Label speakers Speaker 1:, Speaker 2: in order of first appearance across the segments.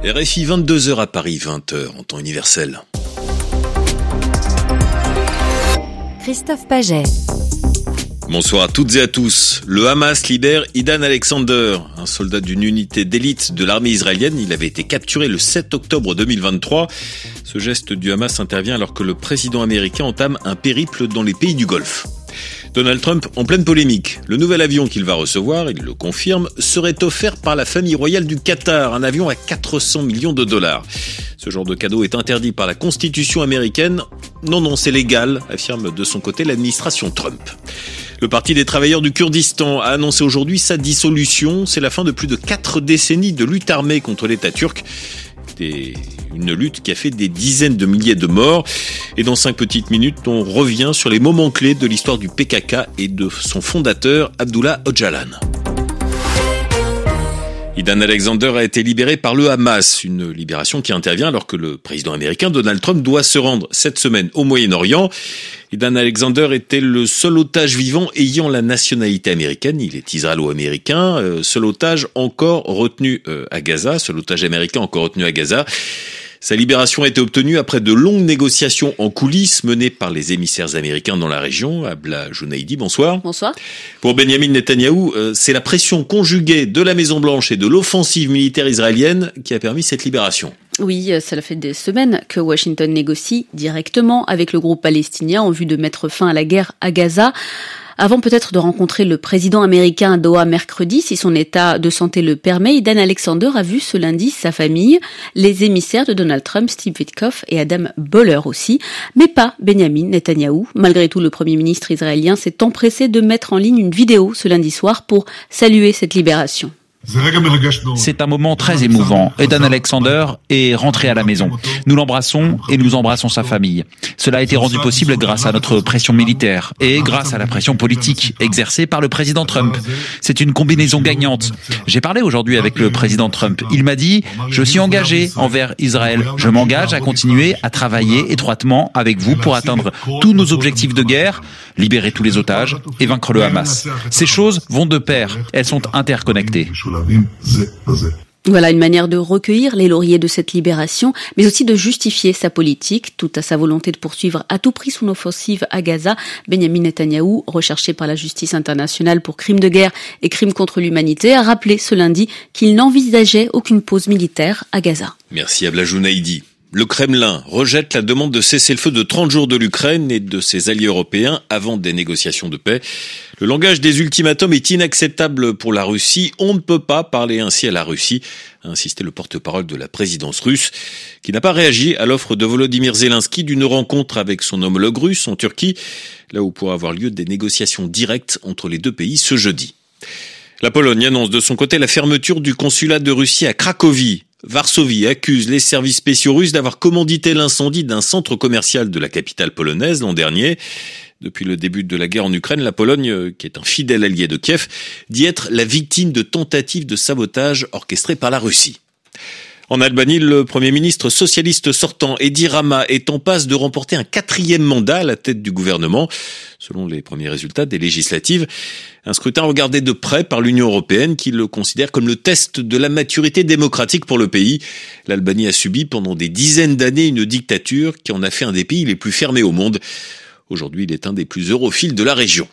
Speaker 1: RFI 22h à Paris, 20h en temps universel.
Speaker 2: Christophe Paget.
Speaker 1: Bonsoir à toutes et à tous. Le Hamas libère Idan Alexander, un soldat d'une unité d'élite de l'armée israélienne. Il avait été capturé le 7 octobre 2023. Ce geste du Hamas intervient alors que le président américain entame un périple dans les pays du Golfe. Donald Trump en pleine polémique. Le nouvel avion qu'il va recevoir, il le confirme, serait offert par la famille royale du Qatar, un avion à 400 millions de dollars. Ce genre de cadeau est interdit par la Constitution américaine. Non, c'est légal, affirme de son côté l'administration Trump. Le Parti des travailleurs du Kurdistan a annoncé aujourd'hui sa dissolution. C'est la fin de plus de 4 décennies de lutte armée contre l'État turc. Une lutte qui a fait des dizaines de milliers de morts. Et dans 5 petites minutes, on revient sur les moments clés de l'histoire du PKK et de son fondateur, Abdullah Öcalan. Idan Alexander a été libéré par le Hamas, une libération qui intervient alors que le président américain Donald Trump doit se rendre cette semaine au Moyen-Orient. Idan Alexander était le seul otage vivant ayant la nationalité américaine. Il est israélo-américain, seul otage encore retenu à Gaza, seul otage américain encore retenu à Gaza. Sa libération a été obtenue après de longues négociations en coulisses menées par les émissaires américains dans la région. Abla Jounaïdi, bonsoir.
Speaker 3: Bonsoir.
Speaker 1: Pour Benyamin Netanyahou, c'est la pression conjuguée de la Maison-Blanche et de l'offensive militaire israélienne qui a permis cette libération.
Speaker 3: Oui, cela fait des semaines que Washington négocie directement avec le groupe palestinien en vue de mettre fin à la guerre à Gaza. Avant peut-être de rencontrer le président américain à Doha mercredi, si son état de santé le permet, Idan Alexander a vu ce lundi sa famille, les émissaires de Donald Trump, Steve Witkoff et Adam Boehler aussi, mais pas Benyamin Netanyahou. Malgré tout, le premier ministre israélien s'est empressé de mettre en ligne une vidéo ce lundi soir pour saluer cette libération.
Speaker 4: C'est un moment très émouvant. Idan Alexander est rentré à la maison. Nous l'embrassons et nous embrassons sa famille. Cela a été rendu possible grâce à notre pression militaire et grâce à la pression politique exercée par le président Trump. C'est une combinaison gagnante. J'ai parlé aujourd'hui avec le président Trump. Il m'a dit « Je suis engagé envers Israël. Je m'engage à continuer à travailler étroitement avec vous pour atteindre tous nos objectifs de guerre, libérer tous les otages et vaincre le Hamas. » Ces choses vont de pair. Elles sont interconnectées.
Speaker 3: Voilà une manière de recueillir les lauriers de cette libération, mais aussi de justifier sa politique, tout à sa volonté de poursuivre à tout prix son offensive à Gaza. Benyamin Netanyahou, recherché par la justice internationale pour crimes de guerre et crimes contre l'humanité, a rappelé ce lundi qu'il n'envisageait aucune pause militaire à Gaza.
Speaker 1: Merci Abla Jounaïdi. Le Kremlin rejette la demande de cessez-le-feu de 30 jours de l'Ukraine et de ses alliés européens avant des négociations de paix. Le langage des ultimatums est inacceptable pour la Russie. On ne peut pas parler ainsi à la Russie, a insisté le porte-parole de la présidence russe, qui n'a pas réagi à l'offre de Volodymyr Zelensky d'une rencontre avec son homologue russe en Turquie, là où pourraient avoir lieu des négociations directes entre les deux pays ce jeudi. La Pologne annonce de son côté la fermeture du consulat de Russie à Cracovie. Varsovie accuse les services spéciaux russes d'avoir commandité l'incendie d'un centre commercial de la capitale polonaise l'an dernier. Depuis le début de la guerre en Ukraine, la Pologne, qui est un fidèle allié de Kiev, dit être la victime de tentatives de sabotage orchestrées par la Russie. En Albanie, le Premier ministre socialiste sortant, Edi Rama, est en passe de remporter un 4e mandat à la tête du gouvernement. Selon les premiers résultats des législatives, un scrutin regardé de près par l'Union européenne qui le considère comme le test de la maturité démocratique pour le pays. L'Albanie a subi pendant des dizaines d'années une dictature qui en a fait un des pays les plus fermés au monde. Aujourd'hui, il est un des plus europhiles de la région.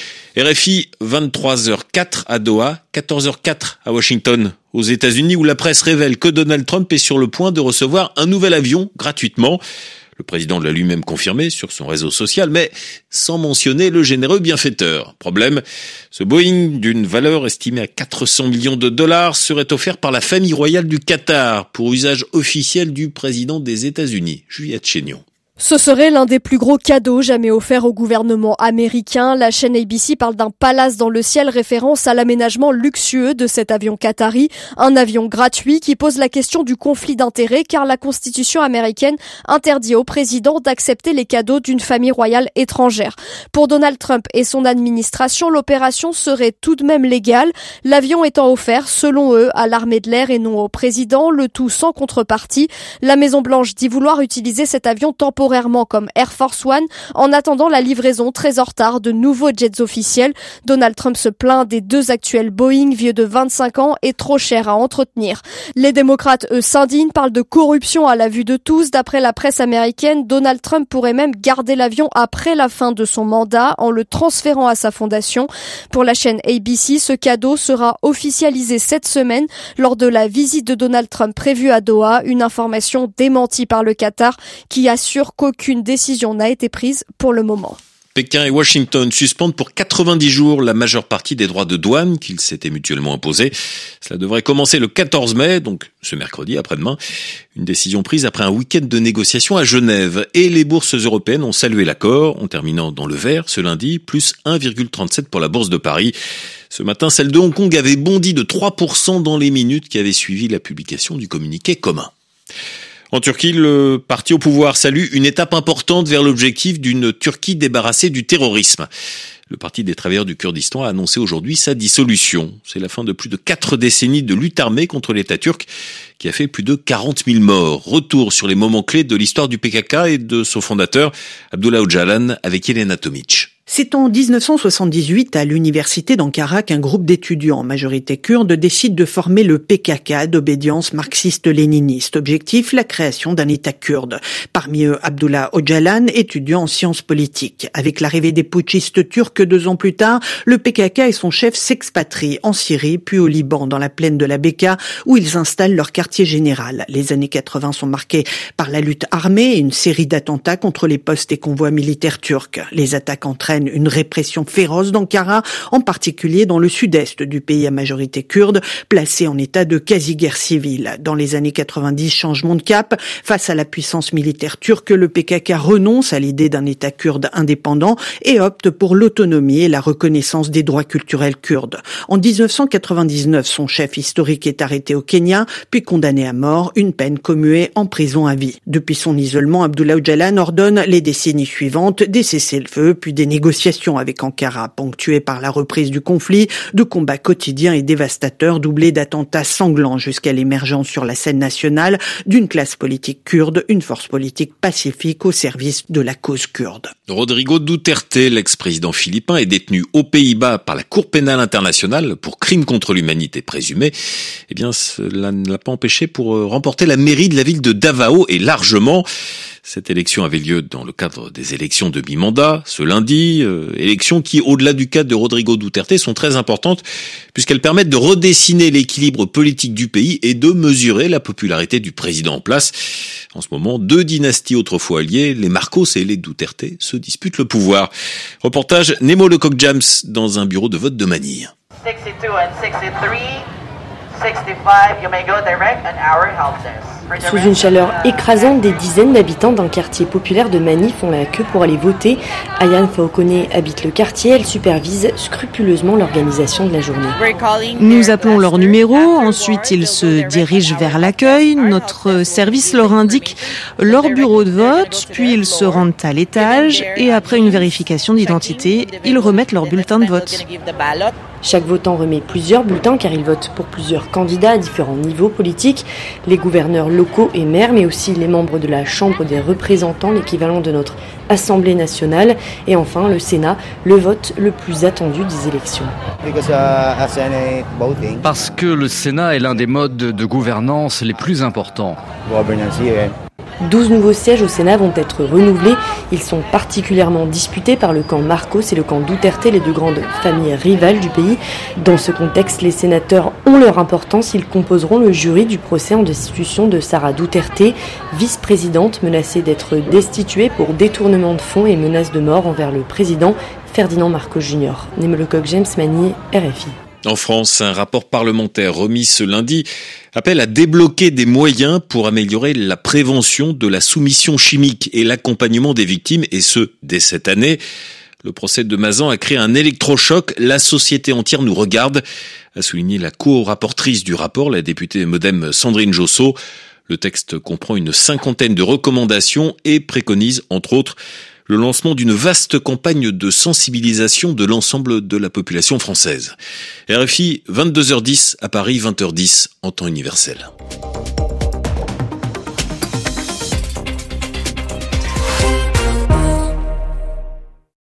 Speaker 1: RFI, 23h04 à Doha, 14h04 à Washington, aux États-Unis, où la presse révèle que Donald Trump est sur le point de recevoir un nouvel avion gratuitement. Le président l'a lui-même confirmé sur son réseau social, mais sans mentionner le généreux bienfaiteur. Problème, ce Boeing d'une valeur estimée à 400 millions de dollars serait offert par la famille royale du Qatar pour usage officiel du président des États-Unis, Juliette Chénion.
Speaker 5: Ce serait l'un des plus gros cadeaux jamais offerts au gouvernement américain. La chaîne ABC parle d'un palace dans le ciel, référence à l'aménagement luxueux de cet avion qatari. Un avion gratuit qui pose la question du conflit d'intérêts car la Constitution américaine interdit au président d'accepter les cadeaux d'une famille royale étrangère. Pour Donald Trump et son administration, l'opération serait tout de même légale, l'avion étant offert, selon eux, à l'armée de l'air et non au président, le tout sans contrepartie. La Maison-Blanche dit vouloir utiliser cet avion temporaire temporairement comme Air Force One en attendant la livraison très en retard de nouveaux jets officiels. Donald Trump se plaint des 2 actuels Boeing vieux de 25 ans et trop chers à entretenir. Les démocrates, eux, s'indignent, parlent de corruption à la vue de tous. D'après la presse américaine, Donald Trump pourrait même garder l'avion après la fin de son mandat en le transférant à sa fondation. Pour la chaîne ABC, ce cadeau sera officialisé cette semaine lors de la visite de Donald Trump prévue à Doha, une information démentie par le Qatar qui assure qu'aucune décision n'a été prise pour le moment.
Speaker 1: Pékin et Washington suspendent pour 90 jours la majeure partie des droits de douane qu'ils s'étaient mutuellement imposés. Cela devrait commencer le 14 mai, donc ce mercredi, après-demain. Une décision prise après un week-end de négociations à Genève. Et les bourses européennes ont salué l'accord, en terminant dans le vert ce lundi, plus 1,37 pour la bourse de Paris. Ce matin, celle de Hong Kong avait bondi de 3% dans les minutes qui avaient suivi la publication du communiqué commun. En Turquie, le parti au pouvoir salue une étape importante vers l'objectif d'une Turquie débarrassée du terrorisme. Le Parti des travailleurs du Kurdistan a annoncé aujourd'hui sa dissolution. C'est la fin de plus de 4 décennies de lutte armée contre l'État turc qui a fait plus de 40 000 morts. Retour sur les moments clés de l'histoire du PKK et de son fondateur, Abdullah Öcalan, avec Elena Tomic.
Speaker 6: C'est en 1978, à l'université d'Ankara, qu'un groupe d'étudiants, en majorité kurdes, décide de former le PKK d'obédience marxiste-léniniste. Objectif, la création d'un État kurde. Parmi eux, Abdullah Öcalan, étudiant en sciences politiques. Avec l'arrivée des putschistes turcs 2 ans plus tard, le PKK et son chef s'expatrient en Syrie, puis au Liban, dans la plaine de la Beka, où ils installent leur quartier général. Les années 80 sont marquées par la lutte armée et une série d'attentats contre les postes et convois militaires turcs. Les attaques entraînent une répression féroce d'Ankara, en particulier dans le sud-est du pays à majorité kurde, placé en état de quasi-guerre civile. Dans les années 90, changement de cap. Face à la puissance militaire turque, le PKK renonce à l'idée d'un État kurde indépendant et opte pour l'autonomie et la reconnaissance des droits culturels kurdes. En 1999, son chef historique est arrêté au Kenya, puis condamné à mort, une peine commuée en prison à vie. Depuis son isolement, Abdullah Öcalan ordonne les décennies suivantes des cessez-le-feu, puis des négociations avec Ankara, ponctuées par la reprise du conflit, de combats quotidiens et dévastateurs doublés d'attentats sanglants jusqu'à l'émergence sur la scène nationale d'une classe politique kurde, une force politique pacifique au service de la cause kurde.
Speaker 1: Rodrigo Duterte, l'ex-président philippin, est détenu aux Pays-Bas par la Cour pénale internationale pour crimes contre l'humanité présumés. Eh bien, cela ne l'a pas empêché pour remporter la mairie de la ville de Davao et largement. Cette élection avait lieu dans le cadre des élections de mi-mandat, ce lundi. Élections qui, au-delà du cas de Rodrigo Duterte, sont très importantes puisqu'elles permettent de redessiner l'équilibre politique du pays et de mesurer la popularité du président en place. En ce moment, 2 dynasties autrefois alliées, les Marcos et les Duterte, se disputent le pouvoir. Reportage Nemo Lecoq-James dans un bureau de vote de Manille.
Speaker 7: 62 and 63, 65, you may go direct, an hour helps us.
Speaker 8: Sous une chaleur écrasante, des dizaines d'habitants d'un quartier populaire de Manille font la queue pour aller voter. Ayane Faokone habite le quartier, elle supervise scrupuleusement l'organisation de la journée.
Speaker 9: Nous appelons leur numéro, ensuite ils se dirigent vers l'accueil. Notre service leur indique leur bureau de vote, puis ils se rendent à l'étage et après une vérification d'identité, ils remettent leur bulletin de vote.
Speaker 8: Chaque votant remet plusieurs bulletins car il vote pour plusieurs candidats à différents niveaux politiques, les gouverneurs locaux et maires, mais aussi les membres de la Chambre des représentants, l'équivalent de notre Assemblée nationale, et enfin le Sénat, le vote le plus attendu des élections.
Speaker 10: Parce que le Sénat est l'un des modes de gouvernance les plus importants.
Speaker 8: 12 nouveaux sièges au Sénat vont être renouvelés. Ils sont particulièrement disputés par le camp Marcos et le camp Duterte, les 2 grandes familles rivales du pays. Dans ce contexte, les sénateurs ont leur importance. Ils composeront le jury du procès en destitution de Sara Duterte, vice-présidente menacée d'être destituée pour détournement de fonds et menaces de mort envers le président Ferdinand Marcos Jr. Nemo Lecoq-James, Manille, RFI.
Speaker 1: En France, un rapport parlementaire remis ce lundi appelle à débloquer des moyens pour améliorer la prévention de la soumission chimique et l'accompagnement des victimes, et ce, dès cette année. Le procès de Mazan a créé un électrochoc. La société entière nous regarde, a souligné la co-rapportrice du rapport, la députée MoDem Sandrine Josso. Le texte comprend une 50aine de recommandations et préconise, entre autres, le lancement d'une vaste campagne de sensibilisation de l'ensemble de la population française. RFI, 22h10 à Paris, 20h10 en temps universel.